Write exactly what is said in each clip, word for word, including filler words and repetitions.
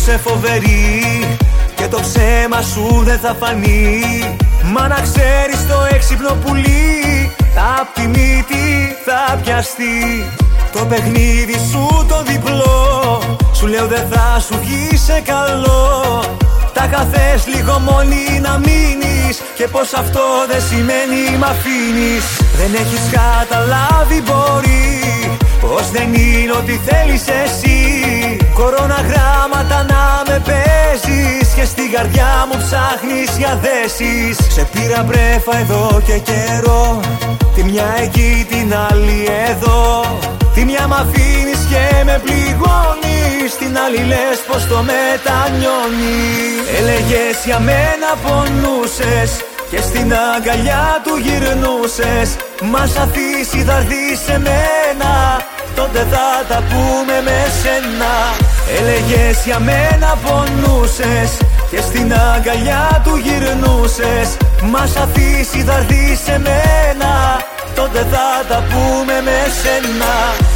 είσαι φοβερή και το ψέμα σου δεν θα φανεί. Μα να ξέρεις το έξυπνο πουλί απ' τη μύτη θα πιαστεί. Το παιχνίδι σου το διπλό σου λέω δεν θα σου βγει σε καλό. Τα καθές λίγο μόνη να μείνεις και πως αυτό δεν σημαίνει μ' αφήνεις. Δεν έχεις καταλάβει μπορεί πως δεν είναι ό,τι θέλεις εσύ. Κορώνα γράμματα να με παίζεις και στην καρδιά μου ψάχνεις για θέσεις. Σε πήρα πρέφα εδώ και καιρό, τη μια εκεί την άλλη εδώ. Τη μια μ' αφήνεις και με πληγώνεις, την άλλη λες πως το μετανιώνεις. Έλεγες για μένα πονούσες και στην αγκαλιά του γυρνούσες. Μας αφήσει θα έρθει σε μένα, τότε θα τα πούμε με σένα. Έλεγες για μένα πονούσες και στην αγκαλιά του γυρνούσες. Μας αφήσει θα έρθει σε μένα, τότε θα τα πούμε με σένα.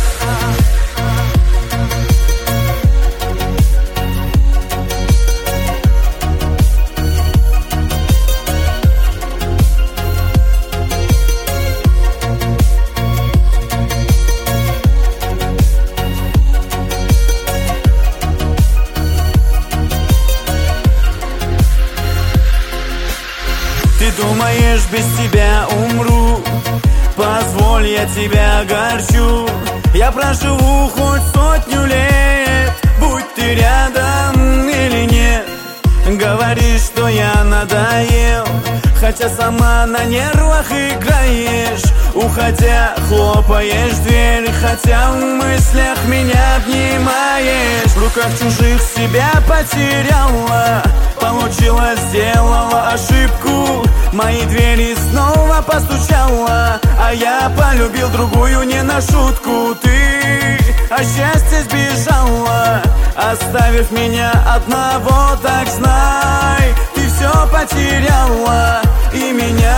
Ты думаешь, без тебя умру? Позволь, я тебя огорчу. Я проживу хоть сотню лет, будь ты рядом или нет. Говоришь, что я надоел, хотя сама на нервах играешь. Уходя, хлопаешь дверь, хотя в мыслях меня обнимаешь. В руках чужих себя потеряла, получилось, сделала ошибку. Мои двери снова постучала, а я полюбил другую не на шутку. Ты от счастья сбежала, оставив меня одного, так знай, ты все потеряла, и меня,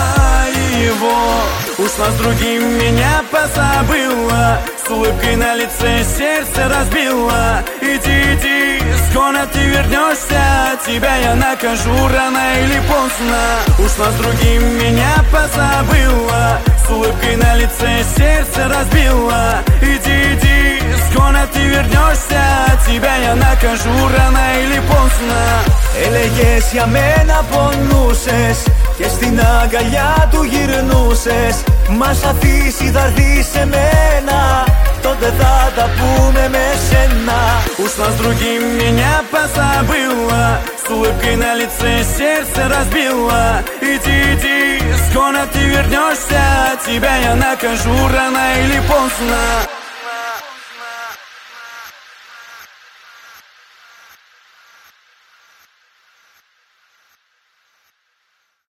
и его. Ушла с другим, меня позабыла, с улыбкой на лице сердце разбила. Иди, иди, скоро ты вернешься, тебя я накажу рано или поздно. Ушла с другим, меня позабыла, с улыбкой на лице сердце разбила. Иди, иди, скоро ты вернешься, тебя я накажу рано или поздно. Έλεγες για μένα πονούσες και στην αγκαλιά του γυρνούσες. Μας αφήσει θα έρθει σε μένα, τότε θα τα πούμε με σένα. Ушла с другим, меня позабыла, с улыбкой на лице сердце разбила. Иди, иди, скоро ты вернешься, тебя я накажу рано или поздно.